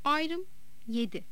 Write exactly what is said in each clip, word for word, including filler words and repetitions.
Ayrım yedi.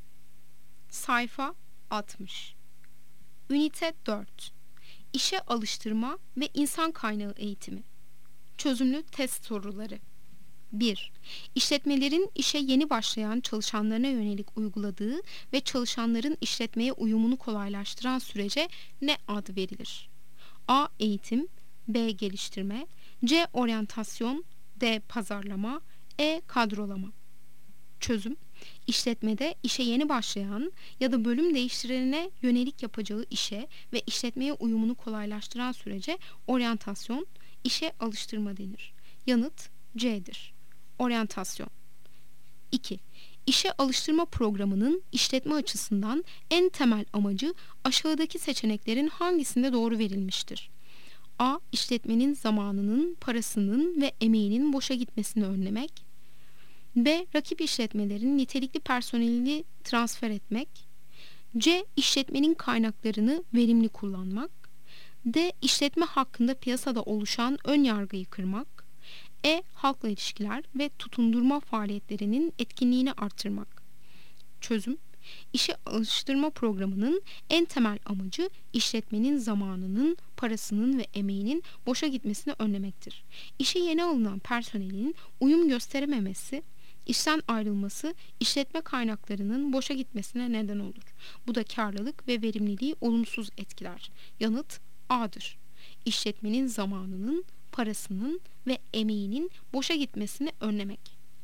Sayfa altmış. Ünite dört. İşe alıştırma ve insan kaynağı eğitimi. Çözümlü test soruları. bir. İşletmelerin işe yeni başlayan çalışanlarına yönelik uyguladığı ve çalışanların işletmeye uyumunu kolaylaştıran sürece ne ad verilir? A. Eğitim, B. Geliştirme, C. Oryantasyon, D. Pazarlama, E. Kadrolama. Çözüm: İşletmede işe yeni başlayan ya da bölüm değiştirene yönelik yapacağı işe ve işletmeye uyumunu kolaylaştıran sürece oryantasyon, işe alıştırma denir. Yanıt C'dir. Oryantasyon. iki. İşe alıştırma programının işletme açısından en temel amacı aşağıdaki seçeneklerin hangisinde doğru verilmiştir? A. İşletmenin zamanının, parasının ve emeğinin boşa gitmesini önlemek. B. Rakip işletmelerin nitelikli personelini transfer etmek. C. İşletmenin kaynaklarını verimli kullanmak. D. İşletme hakkında piyasada oluşan ön yargıyı kırmak. E. Halkla ilişkiler ve tutundurma faaliyetlerinin etkinliğini artırmak. Çözüm: İşe alıştırma programının en temel amacı işletmenin zamanının, parasının ve emeğinin boşa gitmesini önlemektir. İşe yeni alınan personelin uyum gösterememesi, işten ayrılması işletme kaynaklarının boşa gitmesine neden olur. Bu da karlılık ve verimliliği olumsuz etkiler. Yanıt A'dır. İşletmenin zamanının, parasının ve emeğinin boşa gitmesini önlemek.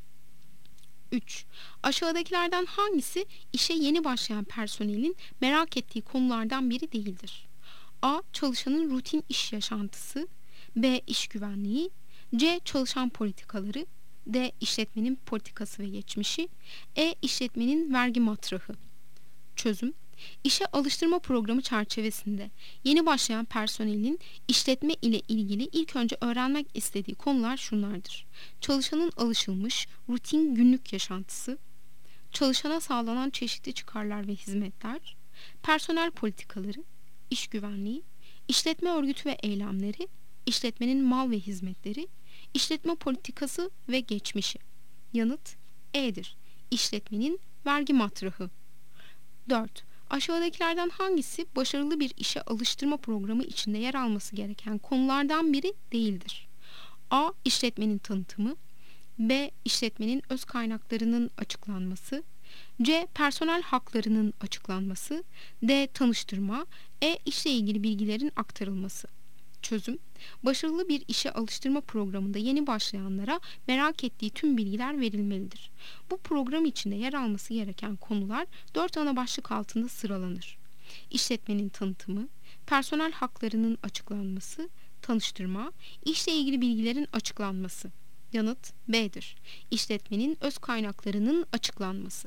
üç. Aşağıdakilerden hangisi işe yeni başlayan personelin merak ettiği konulardan biri değildir? A. Çalışanın rutin iş yaşantısı, B. İş güvenliği, C. Çalışan politikaları, D. İşletmenin politikası ve geçmişi, E. İşletmenin vergi matrahı. Çözüm: İşe alıştırma programı çerçevesinde yeni başlayan personelin işletme ile ilgili ilk önce öğrenmek istediği konular şunlardır: Çalışanın alışılmış rutin günlük yaşantısı, çalışana sağlanan çeşitli çıkarlar ve hizmetler, personel politikaları, iş güvenliği, işletme örgütü ve eylemleri, işletmenin mal ve hizmetleri, işletme politikası ve geçmişi. Yanıt E'dir. İşletmenin vergi matrahı. dört. Aşağıdakilerden hangisi başarılı bir işe alıştırma programı içinde yer alması gereken konulardan biri değildir? A. İşletmenin tanıtımı, B. İşletmenin öz kaynaklarının açıklanması, C. Personel haklarının açıklanması, D. Tanıştırma, E. İşle ilgili bilgilerin aktarılması. Çözüm: Başarılı bir işe alıştırma programında yeni başlayanlara merak ettiği tüm bilgiler verilmelidir. Bu program içinde yer alması gereken konular dört ana başlık altında sıralanır: İşletmenin tanıtımı, personel haklarının açıklanması, tanıştırma, işle ilgili bilgilerin açıklanması. Yanıt B'dir. İşletmenin öz kaynaklarının açıklanması.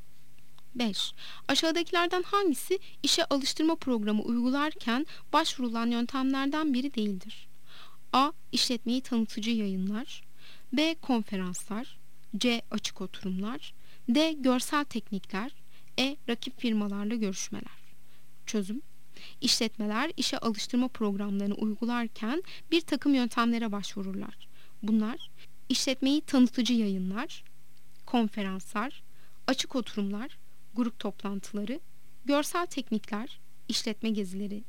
beş. Aşağıdakilerden hangisi işe alıştırma programı uygularken başvurulan yöntemlerden biri değildir? A. İşletmeyi tanıtıcı yayınlar, B. Konferanslar, C. Açık oturumlar, D. Görsel teknikler, E. Rakip firmalarla görüşmeler. Çözüm: İşletmeler işe alıştırma programlarını uygularken bir takım yöntemlere başvururlar. Bunlar işletmeyi tanıtıcı yayınlar, konferanslar, açık oturumlar, grup toplantıları, görsel teknikler, işletme gezileri,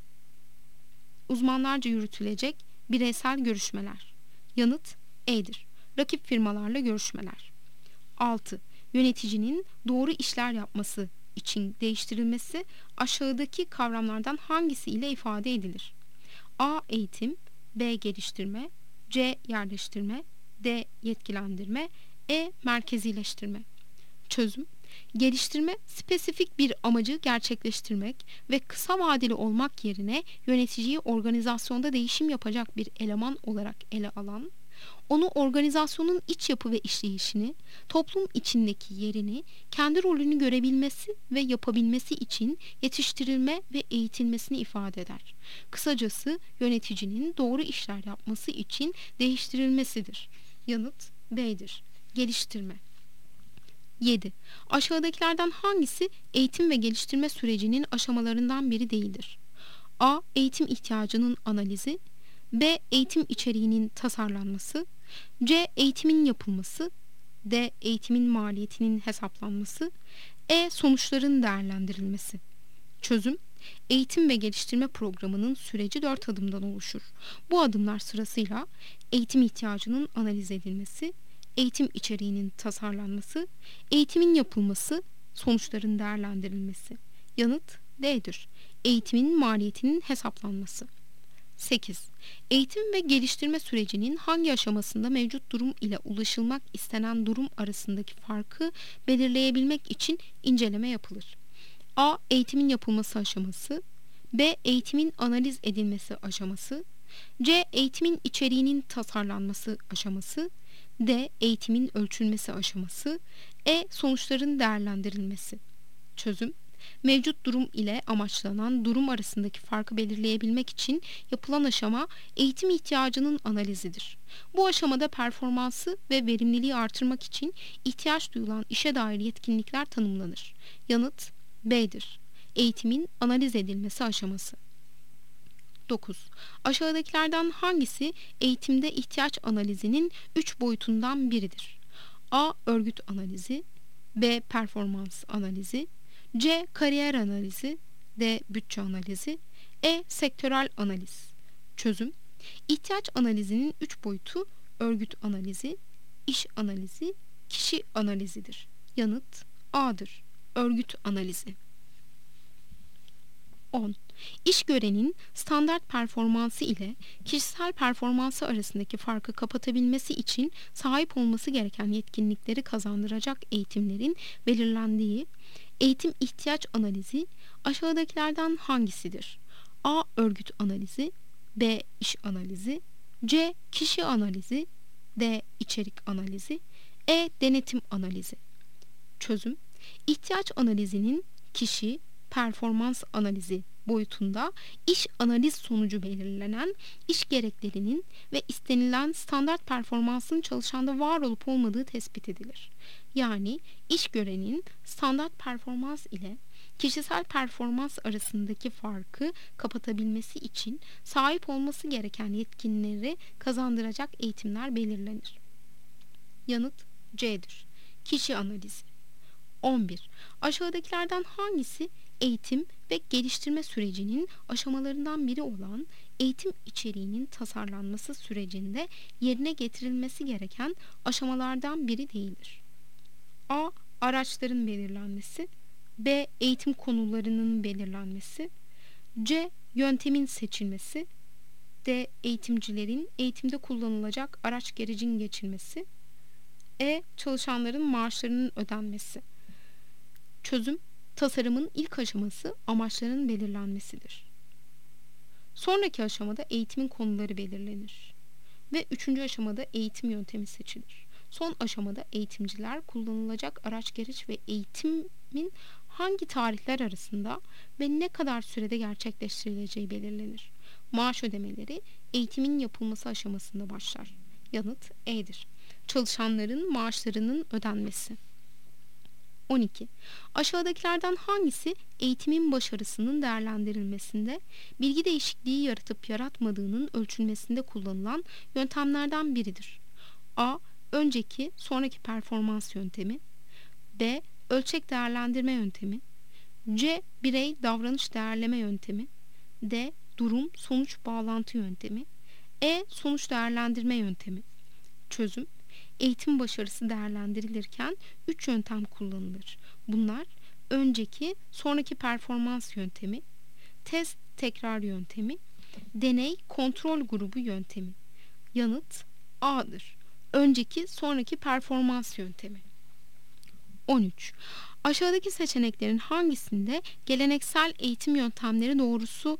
uzmanlarca yürütülecek bireysel görüşmeler. Yanıt E'dir. Rakip firmalarla görüşmeler. altı. Yöneticinin doğru işler yapması için değiştirilmesi aşağıdaki kavramlardan hangisi ile ifade edilir? A. Eğitim, B. Geliştirme, C. Yerleştirme, D. Yetkilendirme, E. Merkezileştirme. Çözüm: Geliştirme, spesifik bir amacı gerçekleştirmek ve kısa vadeli olmak yerine yöneticiyi organizasyonda değişim yapacak bir eleman olarak ele alan, onu organizasyonun iç yapı ve işleyişini, toplum içindeki yerini, kendi rolünü görebilmesi ve yapabilmesi için yetiştirilme ve eğitilmesini ifade eder. Kısacası yöneticinin doğru işler yapması için değiştirilmesidir. Yanıt B'dir. Geliştirme. yedi. Aşağıdakilerden hangisi eğitim ve geliştirme sürecinin aşamalarından biri değildir? A. Eğitim ihtiyacının analizi, B. Eğitim içeriğinin tasarlanması, C. Eğitimin yapılması, D. Eğitimin maliyetinin hesaplanması. E. Sonuçların değerlendirilmesi. Çözüm: eğitim ve geliştirme programının süreci dört adımdan oluşur. Bu adımlar sırasıyla eğitim ihtiyacının analiz edilmesi, eğitim içeriğinin tasarlanması, eğitimin yapılması, sonuçların değerlendirilmesi. Yanıt D'dir. Eğitimin maliyetinin hesaplanması. sekiz. Eğitim ve geliştirme sürecinin hangi aşamasında mevcut durum ile ulaşılmak istenen durum arasındaki farkı belirleyebilmek için inceleme yapılır? A. Eğitimin yapılması aşaması. B. Eğitimin analiz edilmesi aşaması. C. Eğitimin içeriğinin tasarlanması aşaması. D. Eğitimin ölçülmesi aşaması. E. Sonuçların değerlendirilmesi. Çözüm: mevcut durum ile amaçlanan durum arasındaki farkı belirleyebilmek için yapılan aşama eğitim ihtiyacının analizidir. Bu aşamada performansı ve verimliliği artırmak için ihtiyaç duyulan işe dair yetkinlikler tanımlanır. Yanıt B'dir. Eğitimin analiz edilmesi aşaması. dokuz. Aşağıdakilerden hangisi eğitimde ihtiyaç analizinin üç boyutundan biridir? A. Örgüt analizi. B. Performans analizi. C. Kariyer analizi. D. Bütçe analizi. E. Sektörel analiz. Çözüm: İhtiyaç analizinin üç boyutu örgüt analizi, iş analizi, kişi analizidir. Yanıt A'dır. Örgüt analizi. on. İşgörenin standart performansı ile kişisel performansı arasındaki farkı kapatabilmesi için sahip olması gereken yetkinlikleri kazandıracak eğitimlerin belirlendiği eğitim ihtiyaç analizi aşağıdakilerden hangisidir? A. Örgüt analizi. B. İş analizi. C. Kişi analizi. D. İçerik analizi. E. Denetim analizi. Çözüm: İhtiyaç analizinin kişi, performans analizi boyutunda iş analiz sonucu belirlenen iş gereklerinin ve istenilen standart performansın çalışanda var olup olmadığı tespit edilir. Yani iş görenin standart performans ile kişisel performans arasındaki farkı kapatabilmesi için sahip olması gereken yetkinleri kazandıracak eğitimler belirlenir. Yanıt C'dir. Kişi analizi. on bir. Aşağıdakilerden hangisi eğitim ve geliştirme sürecinin aşamalarından biri olan eğitim içeriğinin tasarlanması sürecinde yerine getirilmesi gereken aşamalardan biri değildir? A. Araçların belirlenmesi. B. Eğitim konularının belirlenmesi. C. Yöntemin seçilmesi. D. Eğitimcilerin eğitimde kullanılacak araç gerecin geçilmesi. E. Çalışanların maaşlarının ödenmesi. Çözüm: tasarımın ilk aşaması amaçların belirlenmesidir. Sonraki aşamada eğitimin konuları belirlenir. Ve üçüncü aşamada eğitim yöntemi seçilir. Son aşamada eğitimciler kullanılacak araç gereç ve eğitimin hangi tarihler arasında ve ne kadar sürede gerçekleştirileceği belirlenir. Maaş ödemeleri eğitimin yapılması aşamasında başlar. Yanıt E'dir. Çalışanların maaşlarının ödenmesi. on iki. Aşağıdakilerden hangisi eğitimin başarısının değerlendirilmesinde bilgi değişikliği yaratıp yaratmadığının ölçülmesinde kullanılan yöntemlerden biridir? A. Önceki, sonraki performans yöntemi. B. Ölçek değerlendirme yöntemi. C. Birey davranış değerleme yöntemi. D. Durum sonuç bağlantı yöntemi. E. Sonuç değerlendirme yöntemi. Çözüm: Eğitim başarısı değerlendirilirken üç yöntem kullanılır. Bunlar önceki, sonraki performans yöntemi, test tekrar yöntemi, deney kontrol grubu yöntemi. Yanıt A'dır. Önceki, sonraki performans yöntemi. on üç. Aşağıdaki seçeneklerin hangisinde geleneksel eğitim yöntemleri doğrusu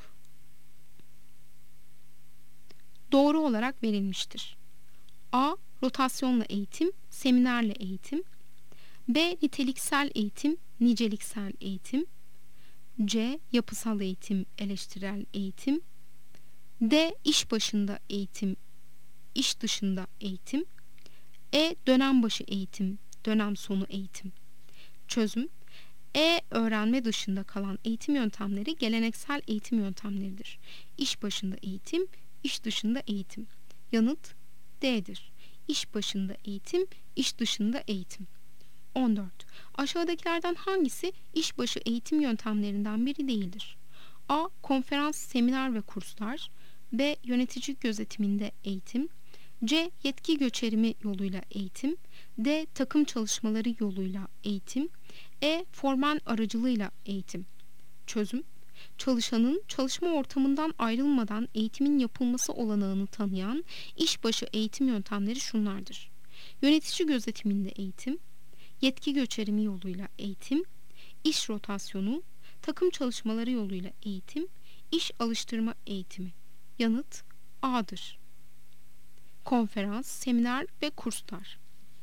doğru olarak verilmiştir? A. Rotasyonla eğitim, seminerle eğitim. B. Niteliksel eğitim, niceliksel eğitim. C. Yapısal eğitim, eleştirel eğitim. D. İş başında eğitim, iş dışında eğitim. E. Dönem başı eğitim, dönem sonu eğitim. Çözüm: E. Öğrenme dışında kalan eğitim yöntemleri geleneksel eğitim yöntemleridir. İş başında eğitim, iş dışında eğitim. Yanıt D'dir. iş başında eğitim, iş dışında eğitim. on dört. Aşağıdakilerden hangisi işbaşı eğitim yöntemlerinden biri değildir? A. Konferans, seminer ve kurslar. B. Yönetici gözetiminde eğitim. C. Yetki göçerimi yoluyla eğitim. D. Takım çalışmaları yoluyla eğitim. E. Formen aracılığıyla eğitim. Çözüm: çalışanın çalışma ortamından ayrılmadan eğitimin yapılması olanağını tanıyan işbaşı eğitim yöntemleri şunlardır: yönetici gözetiminde eğitim, yetki göçerimi yoluyla eğitim, iş rotasyonu, takım çalışmaları yoluyla eğitim, iş alıştırma eğitimi. Yanıt A'dır. Konferans, seminer ve kurslar.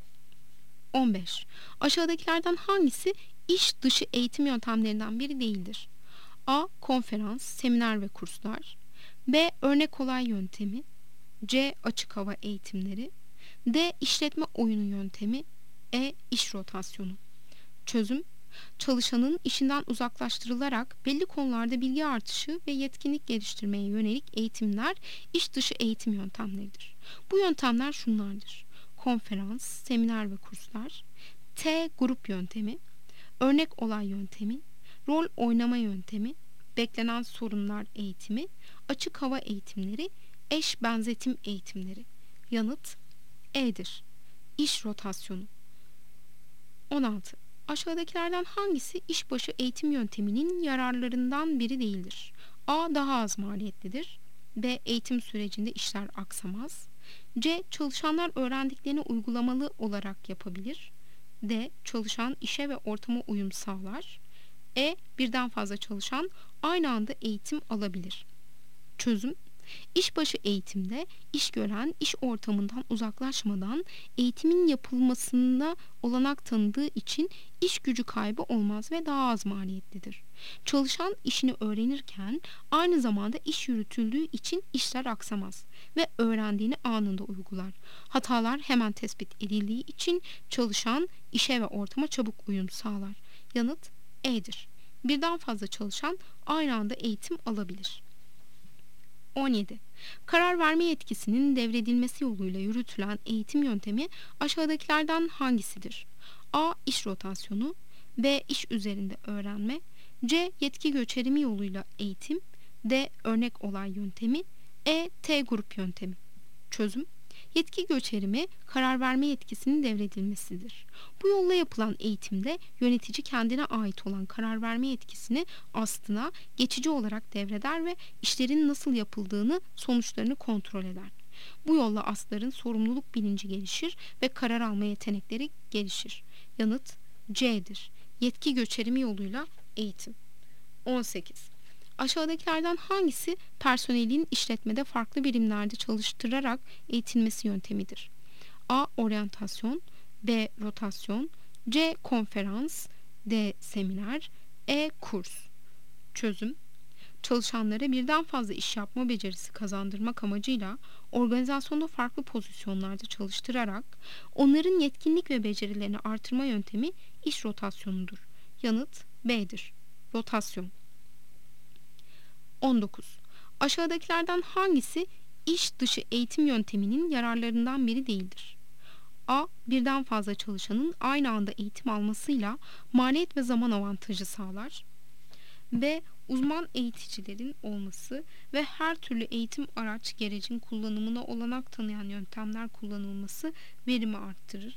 on beş. Aşağıdakilerden hangisi iş dışı eğitim yöntemlerinden biri değildir? A. Konferans, seminer ve kurslar. B. Örnek olay yöntemi. C. Açık hava eğitimleri. D. İşletme oyunu yöntemi. E. İş rotasyonu. Çözüm: çalışanın işinden uzaklaştırılarak belli konularda bilgi artışı ve yetkinlik geliştirmeye yönelik eğitimler iş dışı eğitim yöntemleridir. Bu yöntemler şunlardır: konferans, seminer ve kurslar, T grup yöntemi, örnek olay yöntemi, rol oynama yöntemi, beklenen sorunlar eğitimi, açık hava eğitimleri, eş benzetim eğitimleri. Yanıt E'dir. İş rotasyonu. on altı. Aşağıdakilerden hangisi işbaşı eğitim yönteminin yararlarından biri değildir? A. Daha az maliyetlidir. B. Eğitim sürecinde işler aksamaz. C. Çalışanlar öğrendiklerini uygulamalı olarak yapabilir. D. Çalışan işe ve ortama uyum sağlar. E. Birden fazla çalışan aynı anda eğitim alabilir. Çözüm: İşbaşı eğitimde iş gören iş ortamından uzaklaşmadan eğitimin yapılmasına olanak tanıdığı için iş gücü kaybı olmaz ve daha az maliyetlidir. Çalışan işini öğrenirken aynı zamanda iş yürütüldüğü için işler aksamaz ve öğrendiğini anında uygular. Hatalar hemen tespit edildiği için çalışan işe ve ortama çabuk uyum sağlar. Yanıt E'dir. Birden fazla çalışan aynı anda eğitim alabilir. on yedi. Karar verme yetkisinin devredilmesi yoluyla yürütülen eğitim yöntemi aşağıdakilerden hangisidir? A. İş rotasyonu. B. İş üzerinde öğrenme. C. Yetki göçerimi yoluyla eğitim. D. Örnek olay yöntemi. E. T grup yöntemi. Çözüm: yetki göçerimi karar verme yetkisinin devredilmesidir. Bu yolla yapılan eğitimde yönetici kendine ait olan karar verme yetkisini aslına geçici olarak devreder ve işlerin nasıl yapıldığını, sonuçlarını kontrol eder. Bu yolla asların sorumluluk bilinci gelişir ve karar alma yetenekleri gelişir. Yanıt C'dir. Yetki göçerimi yoluyla eğitim. on sekiz. Aşağıdakilerden hangisi personelin işletmede farklı birimlerde çalıştırarak eğitilmesi yöntemidir? A. Oryantasyon. B. Rotasyon. C. Konferans. D. Seminer. E. Kurs. Çözüm: çalışanlara birden fazla iş yapma becerisi kazandırmak amacıyla organizasyonda farklı pozisyonlarda çalıştırarak onların yetkinlik ve becerilerini artırma yöntemi iş rotasyonudur. Yanıt B'dir. Rotasyon. on dokuz. Aşağıdakilerden hangisi iş dışı eğitim yönteminin yararlarından biri değildir? A. Birden fazla çalışanın aynı anda eğitim almasıyla maliyet ve zaman avantajı sağlar. B. Uzman eğiticilerin olması ve her türlü eğitim araç gerecin kullanımına olanak tanıyan yöntemler kullanılması verimi arttırır.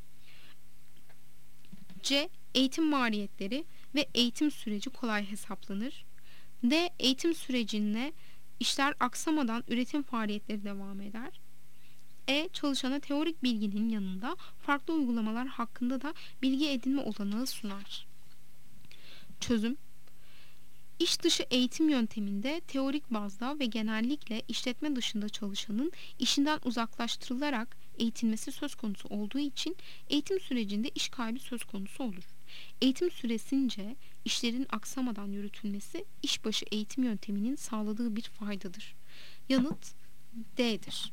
C. Eğitim maliyetleri ve eğitim süreci kolay hesaplanır. D. Eğitim sürecinde işler aksamadan üretim faaliyetleri devam eder. E. Çalışana teorik bilginin yanında farklı uygulamalar hakkında da bilgi edinme olanağı sunar. Çözüm: İş dışı eğitim yönteminde teorik bazda ve genellikle işletme dışında çalışanın işinden uzaklaştırılarak eğitilmesi söz konusu olduğu için eğitim sürecinde iş kaybı söz konusu olur. Eğitim süresince işlerin aksamadan yürütülmesi işbaşı eğitim yönteminin sağladığı bir faydadır. Yanıt D'dir.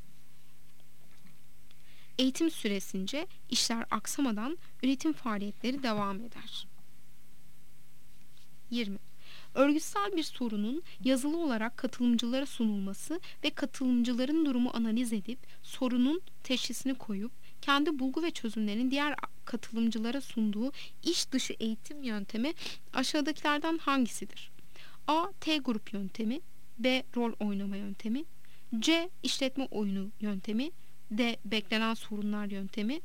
Eğitim süresince işler aksamadan üretim faaliyetleri devam eder. yirmi. Örgütsel bir sorunun yazılı olarak katılımcılara sunulması ve katılımcıların durumu analiz edip sorunun teşhisini koyup kendi bulgu ve çözümlerini diğer katılımcılara sunduğu iş dışı eğitim yöntemi aşağıdakilerden hangisidir? A. T grup yöntemi, B. Rol oynama yöntemi, C. İşletme oyunu yöntemi, D. Beklenen sorunlar yöntemi,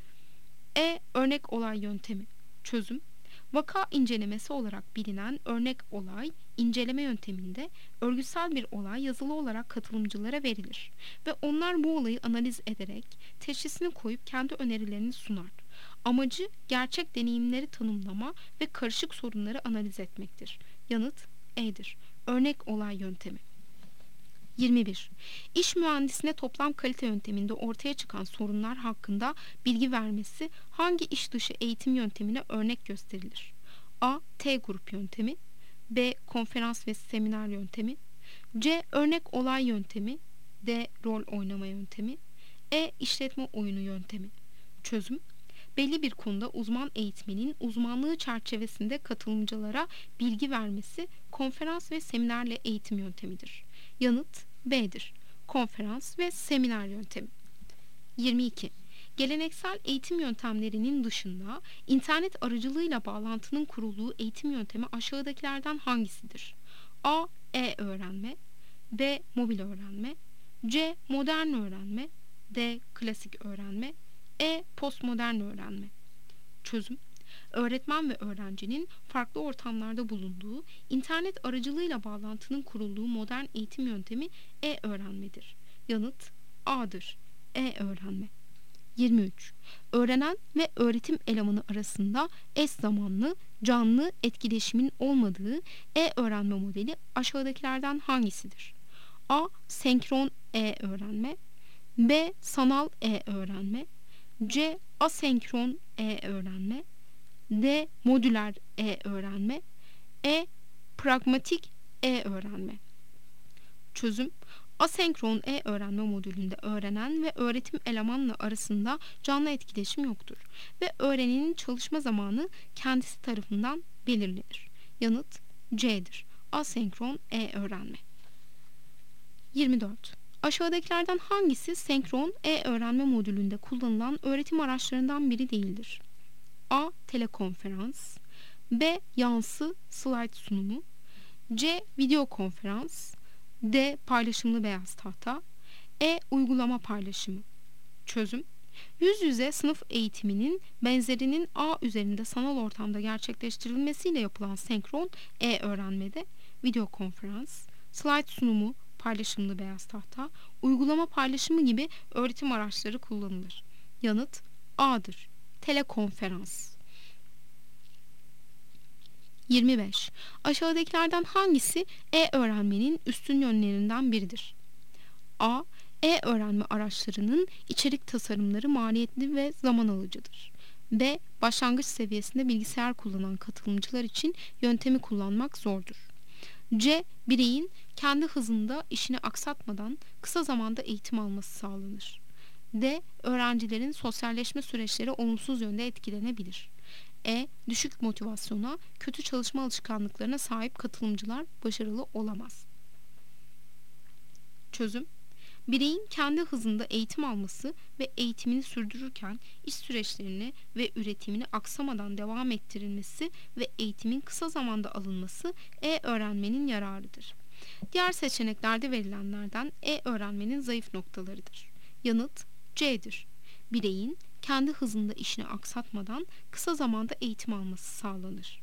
E. Örnek olay yöntemi. Çözüm: vaka incelemesi olarak bilinen örnek olay inceleme yönteminde örgütsel bir olay yazılı olarak katılımcılara verilir ve onlar bu olayı analiz ederek teşhisini koyup kendi önerilerini sunar. Amacı gerçek deneyimleri tanımlama ve karışık sorunları analiz etmektir. Yanıt E'dir. Örnek olay yöntemi. yirmi bir. İş mühendisine toplam kalite yönteminde ortaya çıkan sorunlar hakkında bilgi vermesi hangi iş dışı eğitim yöntemine örnek gösterilir? A. T grup yöntemi, B. Konferans ve seminer yöntemi, C. Örnek olay yöntemi, D. Rol oynama yöntemi, E. İşletme oyunu yöntemi. Çözüm: belli bir konuda uzman eğitmenin uzmanlığı çerçevesinde katılımcılara bilgi vermesi konferans ve seminerle eğitim yöntemidir. Yanıt B'dir. Konferans ve seminer yöntemi. yirmi iki. Geleneksel eğitim yöntemlerinin dışında internet aracılığıyla bağlantının kurulduğu eğitim yöntemi aşağıdakilerden hangisidir? A. E-öğrenme, B. Mobil öğrenme, C. Modern öğrenme, D. Klasik öğrenme, E. Postmodern öğrenme. Çözüm: öğretmen ve öğrencinin farklı ortamlarda bulunduğu, internet aracılığıyla bağlantının kurulduğu modern eğitim yöntemi e-öğrenmedir. Yanıt A'dır. E-öğrenme. yirmi üç. Öğrenen ve öğretim elemanı arasında eş zamanlı, canlı etkileşimin olmadığı e-öğrenme modeli aşağıdakilerden hangisidir? A. Senkron e-öğrenme, B. Sanal e-öğrenme, C. Asenkron e-öğrenme, D. Modüler e-öğrenme, E. Pragmatik e-öğrenme. Çözüm: asenkron e-öğrenme modülünde öğrenen ve öğretim elemanla arasında canlı etkileşim yoktur ve öğrenenin çalışma zamanı kendisi tarafından belirlenir. Yanıt C'dir. Asenkron e-öğrenme. yirmi dört. Aşağıdakilerden hangisi senkron e-öğrenme modülünde kullanılan öğretim araçlarından biri değildir? A. Telekonferans, B. Yansı slide sunumu, C. Video konferans, D. Paylaşımlı beyaz tahta, E. Uygulama paylaşımı. Çözüm: yüz yüze sınıf eğitiminin benzerinin ağ üzerinde sanal ortamda gerçekleştirilmesiyle yapılan senkron e-öğrenmede video konferans, slide sunumu, paylaşımlı beyaz tahta, uygulama paylaşımı gibi öğretim araçları kullanılır. Yanıt A'dır. Telekonferans. yirmi beş. Aşağıdakilerden hangisi e-öğrenmenin üstün yönlerinden biridir? A. E-öğrenme araçlarının içerik tasarımları maliyetli ve zaman alıcıdır. B. Başlangıç seviyesinde bilgisayar kullanan katılımcılar için yöntemi kullanmak zordur. C. Bireyin kendi hızında işini aksatmadan kısa zamanda eğitim alması sağlanır. D. Öğrencilerin sosyalleşme süreçleri olumsuz yönde etkilenebilir. E. Düşük motivasyona, kötü çalışma alışkanlıklarına sahip katılımcılar başarılı olamaz. Çözüm: bireyin kendi hızında eğitim alması ve eğitimini sürdürürken iş süreçlerini ve üretimini aksamadan devam ettirilmesi ve eğitimin kısa zamanda alınması e-öğrenmenin yararıdır. Diğer seçeneklerde verilenlerden e-öğrenmenin zayıf noktalarıdır. Yanıt C'dir. Bireyin kendi hızında işini aksatmadan kısa zamanda eğitim alması sağlanır.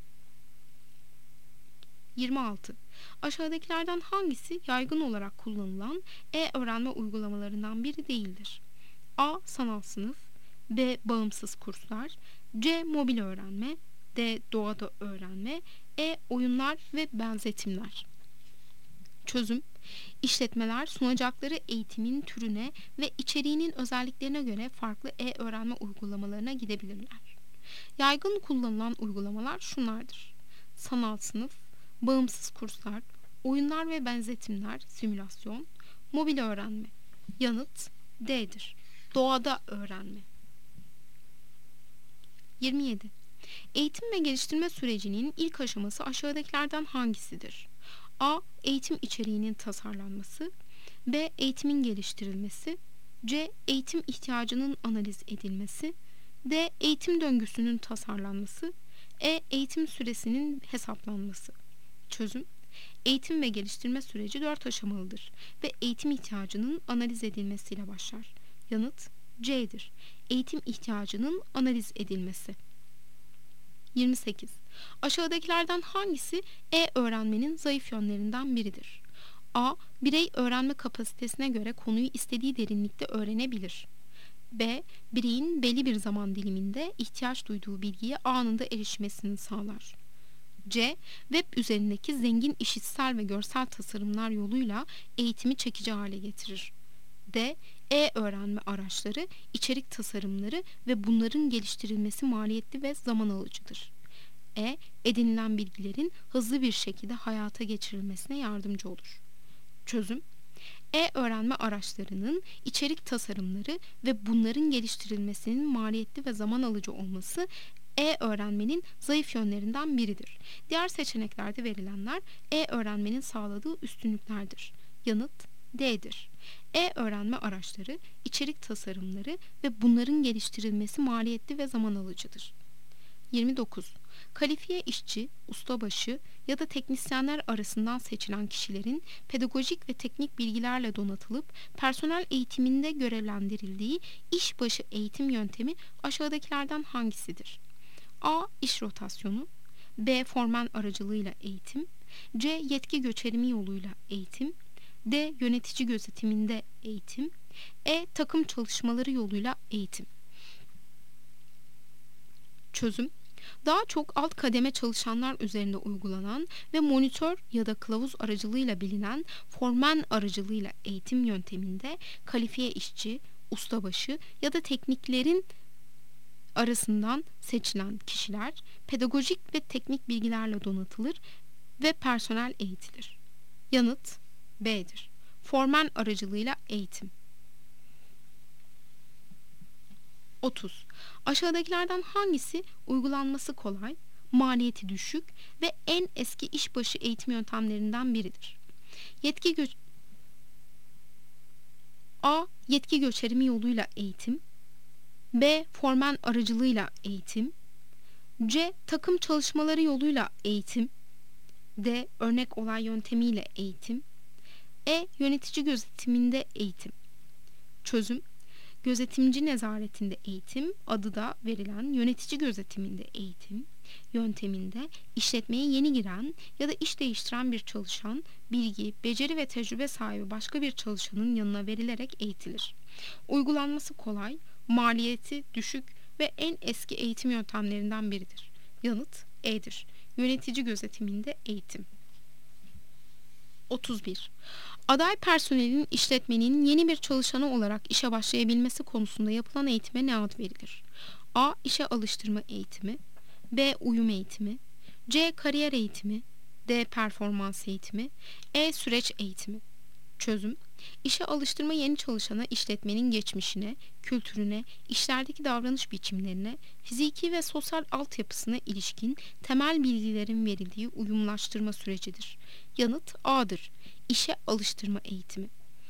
yirmi altı. Aşağıdakilerden hangisi yaygın olarak kullanılan e-öğrenme uygulamalarından biri değildir? A. Sanal sınıf, B. Bağımsız kurslar, C. Mobil öğrenme, D. Doğada öğrenme, E. Oyunlar ve benzetimler. Çözüm: İşletmeler sunacakları eğitimin türüne ve içeriğinin özelliklerine göre farklı e-öğrenme uygulamalarına gidebilirler. Yaygın kullanılan uygulamalar şunlardır: sanal sınıf, bağımsız kurslar, oyunlar ve benzetimler, simülasyon, mobil öğrenme. Yanıt D'dir. Doğada öğrenme. yirmi yedi. Eğitim ve geliştirme sürecinin ilk aşaması aşağıdakilerden hangisidir? A. Eğitim içeriğinin tasarlanması. B. Eğitimin geliştirilmesi. C. Eğitim ihtiyacının analiz edilmesi. D. Eğitim döngüsünün tasarlanması. E. Eğitim süresinin hesaplanması. Çözüm: Eğitim ve geliştirme süreci dört aşamalıdır ve eğitim ihtiyacının analiz edilmesiyle başlar. Yanıt C'dir. Eğitim ihtiyacının analiz edilmesi. yirmi sekiz. Aşağıdakilerden hangisi e-öğrenmenin zayıf yönlerinden biridir? A. Birey öğrenme kapasitesine göre konuyu istediği derinlikte öğrenebilir. B. Bireyin belli bir zaman diliminde ihtiyaç duyduğu bilgiye anında erişmesini sağlar. C. Web üzerindeki zengin işitsel ve görsel tasarımlar yoluyla eğitimi çekici hale getirir. D. E-öğrenme araçları, içerik tasarımları ve bunların geliştirilmesi maliyetli ve zaman alıcıdır. E. Edinilen bilgilerin hızlı bir şekilde hayata geçirilmesine yardımcı olur. Çözüm: E-öğrenme araçlarının içerik tasarımları ve bunların geliştirilmesinin maliyetli ve zaman alıcı olması e-öğrenmenin zayıf yönlerinden biridir. Diğer seçeneklerde verilenler e-öğrenmenin sağladığı üstünlüklerdir. Yanıt D'dir. E-öğrenme araçları, içerik tasarımları ve bunların geliştirilmesi maliyetli ve zaman alıcıdır. yirmi dokuz. Kalifiye işçi, ustabaşı ya da teknisyenler arasından seçilen kişilerin pedagojik ve teknik bilgilerle donatılıp personel eğitiminde görevlendirildiği işbaşı eğitim yöntemi aşağıdakilerden hangisidir? A. İş rotasyonu. B. Formen aracılığıyla eğitim. C. Yetki göçerimi yoluyla eğitim. D. Yönetici gözetiminde eğitim. E. Takım çalışmaları yoluyla eğitim. Çözüm: Daha çok alt kademe çalışanlar üzerinde uygulanan ve monitör ya da kılavuz aracılığıyla bilinen formen aracılığıyla eğitim yönteminde kalifiye işçi, ustabaşı ya da tekniklerin arasından seçilen kişiler pedagojik ve teknik bilgilerle donatılır ve personel eğitilir. Yanıt B'dir. Formen aracılığıyla eğitim. otuz. Aşağıdakilerden hangisi uygulanması kolay, maliyeti düşük ve en eski işbaşı eğitim yöntemlerinden biridir? Yetki gö A. Yetki göçerimi yoluyla eğitim. B. Formen aracılığıyla eğitim. C. Takım çalışmaları yoluyla eğitim. D. Örnek olay yöntemiyle eğitim. E. Yönetici gözetiminde eğitim. Çözüm: Gözetimci nezaretinde eğitim, adı da verilen yönetici gözetiminde eğitim yönteminde işletmeye yeni giren ya da iş değiştiren bir çalışan, bilgi, beceri ve tecrübe sahibi başka bir çalışanın yanına verilerek eğitilir. Uygulanması kolay, maliyeti düşük ve en eski eğitim yöntemlerinden biridir. Yanıt E'dir. Yönetici gözetiminde eğitim. otuz bir. Aday personelin işletmenin yeni bir çalışanı olarak işe başlayabilmesi konusunda yapılan eğitime ne ad verilir? A. İşe alıştırma eğitimi. B. Uyum eğitimi. C. Kariyer eğitimi. D. Performans eğitimi. E. Süreç eğitimi. Çözüm: İşe alıştırma yeni çalışana işletmenin geçmişine, kültürüne, işlerdeki davranış biçimlerine, fiziki ve sosyal altyapısına ilişkin temel bilgilerin verildiği uyumlaştırma sürecidir. Yanıt A'dır. İşe alıştırma eğitimi.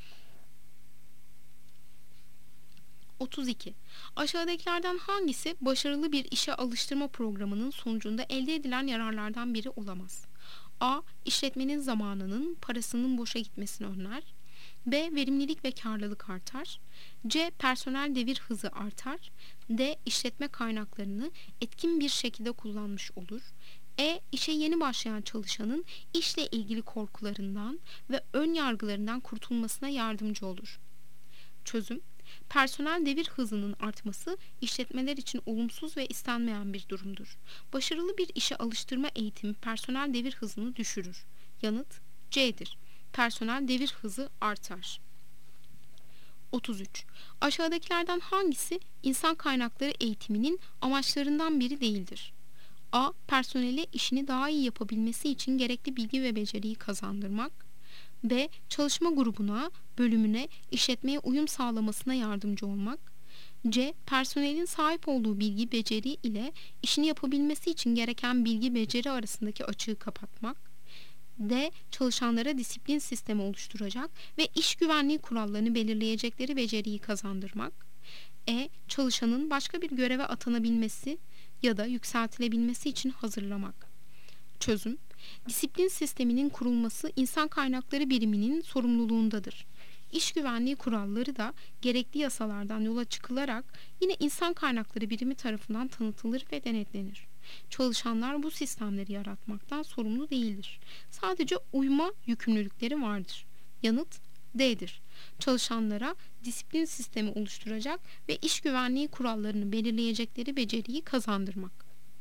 otuz iki. Aşağıdakilerden hangisi başarılı bir işe alıştırma programının sonucunda elde edilen yararlardan biri olamaz? A. İşletmenin zamanının, parasının boşa gitmesini önler. B. Verimlilik ve karlılık artar. C. Personel devir hızı artar. D. İşletme kaynaklarını etkin bir şekilde kullanmış olur. E. İşe yeni başlayan çalışanın işle ilgili korkularından ve ön yargılarından kurtulmasına yardımcı olur. Çözüm: Personel devir hızının artması işletmeler için olumsuz ve istenmeyen bir durumdur. Başarılı bir işe alıştırma eğitimi personel devir hızını düşürür. Yanıt C'dir. Personel devir hızı artar. otuz üç. Aşağıdakilerden hangisi insan kaynakları eğitiminin amaçlarından biri değildir? A. Personele işini daha iyi yapabilmesi için gerekli bilgi ve beceriyi kazandırmak. B. Çalışma grubuna, bölümüne, işletmeye uyum sağlamasına yardımcı olmak. C. Personelin sahip olduğu bilgi beceri ile işini yapabilmesi için gereken bilgi beceri arasındaki açığı kapatmak. D. Çalışanlara disiplin sistemi oluşturacak ve iş güvenliği kurallarını belirleyecekleri beceriyi kazandırmak. E. Çalışanın başka bir göreve atanabilmesi ya da yükseltilebilmesi için hazırlamak. Çözüm: disiplin sisteminin kurulması insan kaynakları biriminin sorumluluğundadır. İş güvenliği kuralları da gerekli yasalardan yola çıkılarak yine insan kaynakları birimi tarafından tanıtılır ve denetlenir. Çalışanlar bu sistemleri yaratmaktan sorumlu değildir. Sadece uyma yükümlülükleri vardır. Yanıt D'dir. Çalışanlara disiplin sistemi oluşturacak ve iş güvenliği kurallarını belirleyecekleri beceriyi kazandırmak.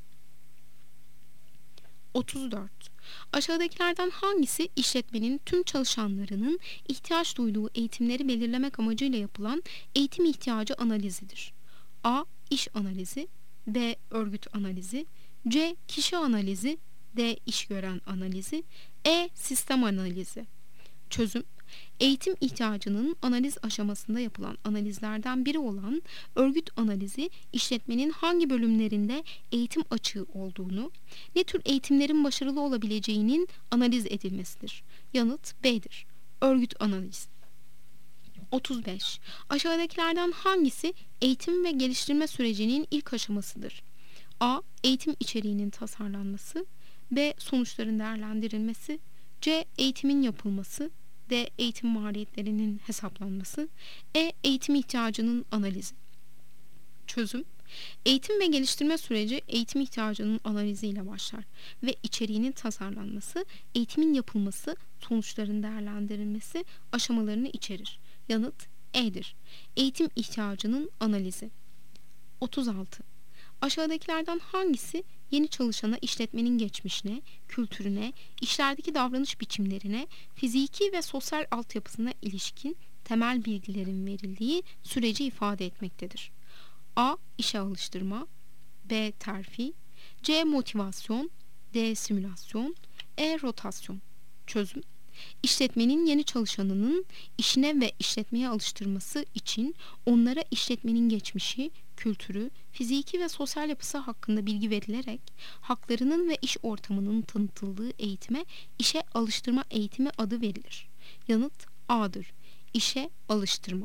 otuz dört. Aşağıdakilerden hangisi işletmenin tüm çalışanlarının ihtiyaç duyduğu eğitimleri belirlemek amacıyla yapılan eğitim ihtiyacı analizidir? A. İş analizi, B. Örgüt analizi, C. Kişi analizi, D. İşgören analizi, E. Sistem analizi. Çözüm: eğitim ihtiyacının analiz aşamasında yapılan analizlerden biri olan örgüt analizi, işletmenin hangi bölümlerinde eğitim açığı olduğunu, ne tür eğitimlerin başarılı olabileceğinin analiz edilmesidir. Yanıt B'dir. Örgüt analizi. otuz beş. Aşağıdakilerden hangisi eğitim ve geliştirme sürecinin ilk aşamasıdır? A. Eğitim içeriğinin tasarlanması, B. Sonuçların değerlendirilmesi, C. Eğitimin yapılması, D. Eğitim maliyetlerinin hesaplanması, E. Eğitim ihtiyacının analizi. Çözüm: eğitim ve geliştirme süreci eğitim ihtiyacının analiziyle başlar ve içeriğinin tasarlanması, eğitimin yapılması, sonuçların değerlendirilmesi aşamalarını içerir. Yanıt E'dir. Eğitim ihtiyacının analizi. otuz altı. Aşağıdakilerden hangisi yeni çalışana işletmenin geçmişine, kültürüne, işlerdeki davranış biçimlerine, fiziki ve sosyal altyapısına ilişkin temel bilgilerin verildiği süreci ifade etmektedir? A. İşe alıştırma, B. Terfi, C. Motivasyon, D. Simülasyon, E. Rotasyon. Çözüm: İşletmenin yeni çalışanının işine ve işletmeye alıştırması için onlara işletmenin geçmişi, kültürü, fiziki ve sosyal yapısı hakkında bilgi verilerek haklarının ve iş ortamının tanıtıldığı eğitime işe alıştırma eğitimi adı verilir. Yanıt A'dır. İşe alıştırma.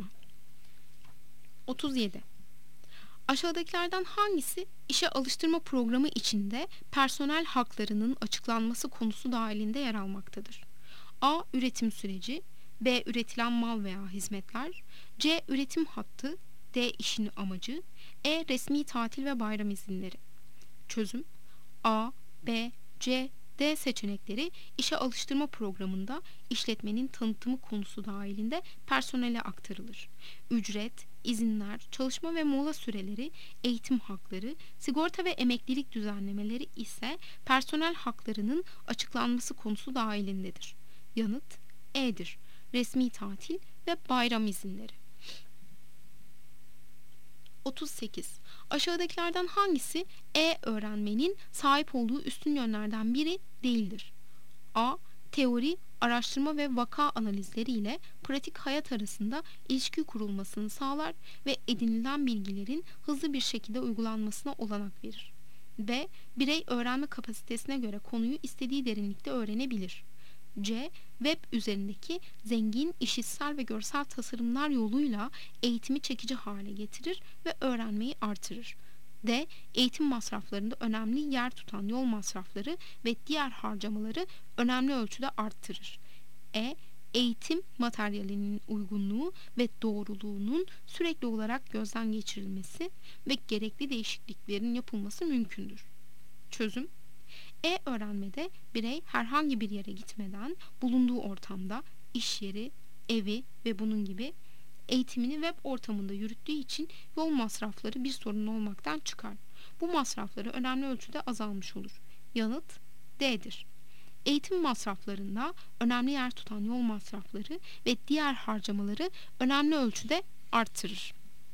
otuz yedi. Aşağıdakilerden hangisi işe alıştırma programı içinde personel haklarının açıklanması konusu dahilinde yer almaktadır? A. Üretim süreci, B. Üretilen mal veya hizmetler, C. Üretim hattı, D. İşin amacı, E. Resmi tatil ve bayram izinleri. Çözüm: A, B, C, D seçenekleri işe alıştırma programında işletmenin tanıtımı konusu dahilinde personele aktarılır. Ücret, izinler, çalışma ve mola süreleri, eğitim hakları, sigorta ve emeklilik düzenlemeleri ise personel haklarının açıklanması konusu dahilindedir. Yanıt E'dir. Resmi tatil ve bayram izinleri. otuz sekiz. Aşağıdakilerden hangisi e-öğrenmenin sahip olduğu üstün yönlerden biri değildir? A. Teori, araştırma ve vaka analizleri ile pratik hayat arasında ilişki kurulmasını sağlar ve edinilen bilgilerin hızlı bir şekilde uygulanmasına olanak verir. B. Birey öğrenme kapasitesine göre konuyu istediği derinlikte öğrenebilir. C. Web üzerindeki zengin işitsel ve görsel tasarımlar yoluyla eğitimi çekici hale getirir ve öğrenmeyi artırır. D. Eğitim masraflarında önemli yer tutan yol masrafları ve diğer harcamaları önemli ölçüde arttırır. E. Eğitim materyalinin uygunluğu ve doğruluğunun sürekli olarak gözden geçirilmesi ve gerekli değişikliklerin yapılması mümkündür. Çözüm: E-öğrenmede birey herhangi bir yere gitmeden bulunduğu ortamda, iş yeri, evi ve bunun gibi eğitimini web ortamında yürüttüğü için yol masrafları bir sorun olmaktan çıkar. Bu masrafları önemli ölçüde azalmış olur. Yanıt D'dir. Eğitim masraflarında önemli yer tutan yol masrafları ve diğer harcamaları önemli ölçüde arttırır.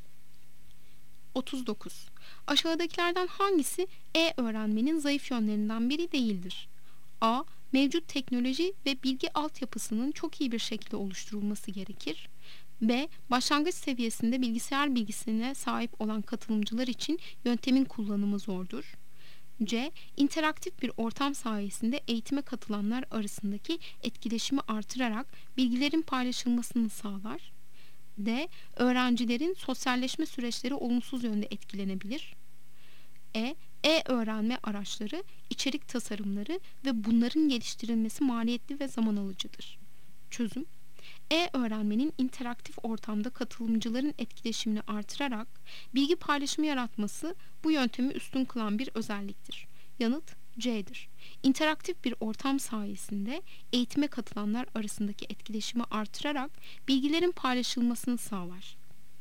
otuz dokuz. Aşağıdakilerden hangisi e-öğrenmenin zayıf yönlerinden biri değildir? A. Mevcut teknoloji ve bilgi altyapısının çok iyi bir şekilde oluşturulması gerekir. B. Başlangıç seviyesinde bilgisayar bilgisine sahip olan katılımcılar için yöntemin kullanımı zordur. C. İnteraktif bir ortam sayesinde eğitime katılanlar arasındaki etkileşimi artırarak bilgilerin paylaşılmasını sağlar. D. Öğrencilerin sosyalleşme süreçleri olumsuz yönde etkilenebilir. E. E-öğrenme araçları, içerik tasarımları ve bunların geliştirilmesi maliyetli ve zaman alıcıdır. Çözüm: E-öğrenmenin interaktif ortamda katılımcıların etkileşimini artırarak bilgi paylaşımı yaratması bu yöntemi üstün kılan bir özelliktir. Yanıt C'dir. İnteraktif bir ortam sayesinde eğitime katılanlar arasındaki etkileşimi artırarak bilgilerin paylaşılmasını sağlar.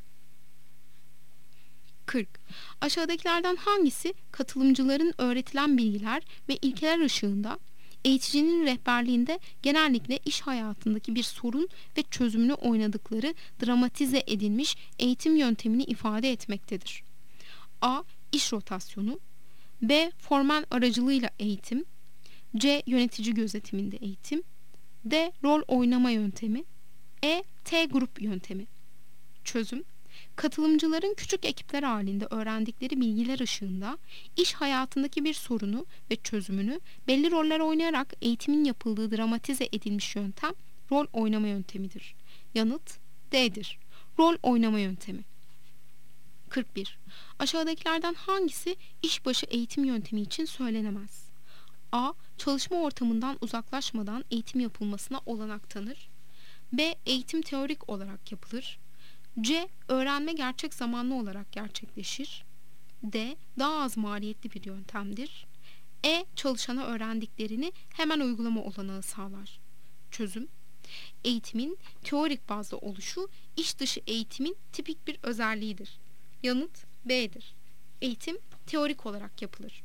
kırk. Aşağıdakilerden hangisi katılımcıların öğretilen bilgiler ve ilkeler ışığında eğiticinin rehberliğinde genellikle iş hayatındaki bir sorun ve çözümünü oynadıkları dramatize edilmiş eğitim yöntemini ifade etmektedir? A. İş rotasyonu. B. Formen aracılığıyla eğitim. C. Yönetici gözetiminde eğitim. D. Rol oynama yöntemi. E. T grup yöntemi. Çözüm: katılımcıların küçük ekipler halinde öğrendikleri bilgiler ışığında iş hayatındaki bir sorunu ve çözümünü belli roller oynayarak eğitimin yapıldığı dramatize edilmiş yöntem rol oynama yöntemidir. Yanıt D'dir. Rol oynama yöntemi. kırk bir. Aşağıdakilerden hangisi işbaşı eğitim yöntemi için söylenemez? A. Çalışma ortamından uzaklaşmadan eğitim yapılmasına olanak tanır. B. Eğitim teorik olarak yapılır. C. Öğrenme gerçek zamanlı olarak gerçekleşir. D. Daha az maliyetli bir yöntemdir. E. Çalışana öğrendiklerini hemen uygulama olanağı sağlar. Çözüm: eğitimin teorik bazda oluşu iş dışı eğitimin tipik bir özelliğidir. Yanıt B'dir. Eğitim teorik olarak yapılır.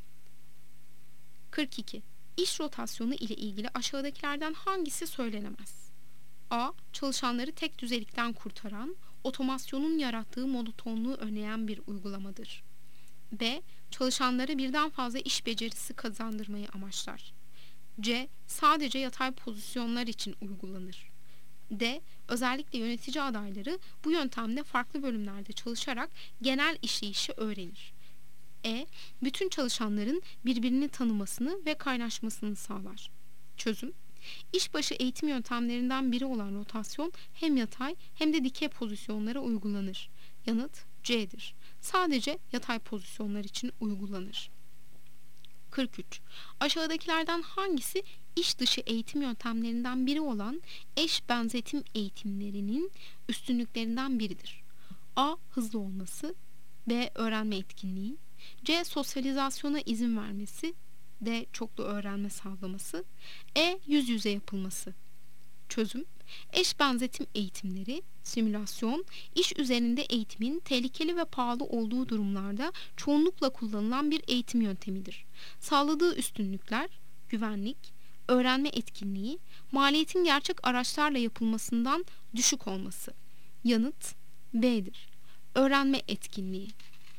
kırk iki. İş rotasyonu ile ilgili aşağıdakilerden hangisi söylenemez? A. Çalışanları tek düzelikten kurtaran, otomasyonun yarattığı monotonluğu önleyen bir uygulamadır. B. Çalışanlara birden fazla iş becerisi kazandırmayı amaçlar. C. Sadece yatay pozisyonlar için uygulanır. D. Özellikle yönetici adayları bu yöntemle farklı bölümlerde çalışarak genel işleyişi öğrenir. E. Bütün çalışanların birbirini tanımasını ve kaynaşmasını sağlar. Çözüm: İşbaşı eğitim yöntemlerinden biri olan rotasyon hem yatay hem de dikey pozisyonlara uygulanır. Yanıt C'dir. Sadece yatay pozisyonlar için uygulanır. kırk üç. Aşağıdakilerden hangisi iş dışı eğitim yöntemlerinden biri olan eş benzetim eğitimlerinin üstünlüklerinden biridir? A. Hızlı olması. B. Öğrenme etkinliği. C. Sosyalizasyona izin vermesi. D. Çoklu öğrenme sağlaması. E. Yüz yüze yapılması. Çözüm: eş benzetim eğitimleri, simülasyon, iş üzerinde eğitimin tehlikeli ve pahalı olduğu durumlarda çoğunlukla kullanılan bir eğitim yöntemidir. Sağladığı üstünlükler, güvenlik, öğrenme etkinliği, maliyetin gerçek araçlarla yapılmasından düşük olması. Yanıt B'dir. Öğrenme etkinliği.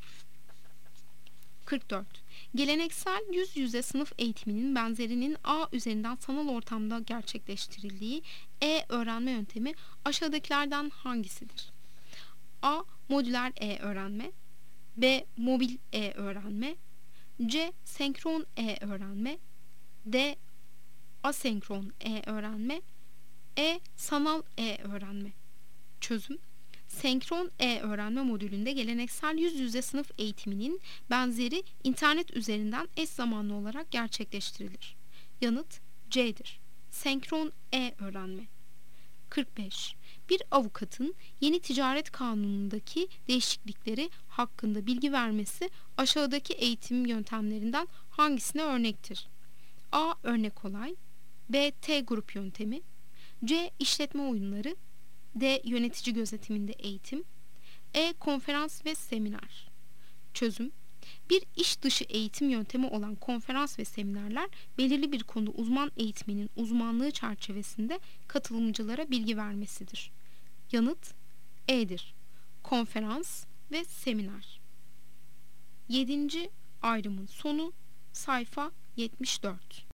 kırk dört. Geleneksel yüz yüze sınıf eğitiminin benzerinin A üzerinden sanal ortamda gerçekleştirildiği e-öğrenme yöntemi aşağıdakilerden hangisidir? A. Modüler e-öğrenme. B. Mobil e-öğrenme. C. Senkron e-öğrenme. D. Asenkron e-öğrenme. E. Sanal e-öğrenme. Çözüm: Senkron e-öğrenme modülünde geleneksel yüz yüze sınıf eğitiminin benzeri internet üzerinden eş zamanlı olarak gerçekleştirilir. Yanıt C'dir. Senkron e-öğrenme. kırk beş. Bir avukatın yeni ticaret kanunundaki değişiklikleri hakkında bilgi vermesi aşağıdaki eğitim yöntemlerinden hangisine örnektir? A. Örnek olay. B. T grup yöntemi. C. İşletme oyunları. D. Yönetici gözetiminde eğitim. E. Konferans ve seminer. Çözüm: bir iş dışı eğitim yöntemi olan konferans ve seminerler belirli bir konuda uzman eğitmenin uzmanlığı çerçevesinde katılımcılara bilgi vermesidir. Yanıt E'dir. Konferans ve seminer. Yedinci ayrımın sonu, sayfa yetmiş dört.